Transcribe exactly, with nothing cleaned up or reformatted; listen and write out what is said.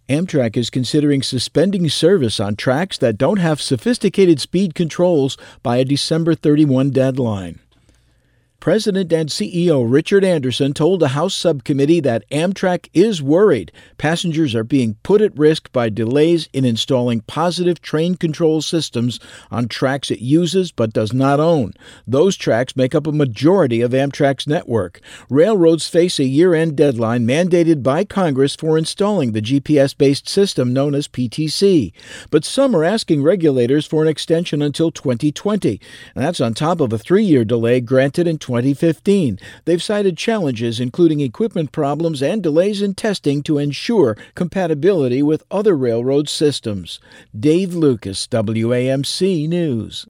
Amtrak is considering suspending service on tracks that don't have sophisticated speed controls by a December thirty-first deadline. President and C E O Richard Anderson told a House subcommittee that Amtrak is worried passengers are being put at risk by delays in installing positive train control systems on tracks it uses but does not own. Those tracks make up a majority of Amtrak's network. Railroads face a year-end deadline mandated by Congress for installing the G P S-based system known as P T C. But some are asking regulators for an extension until twenty twenty. And that's on top of a three-year delay granted in twenty fifteen. They've cited challenges including equipment problems and delays in testing to ensure compatibility with other railroad systems. Dave Lucas, W A M C News.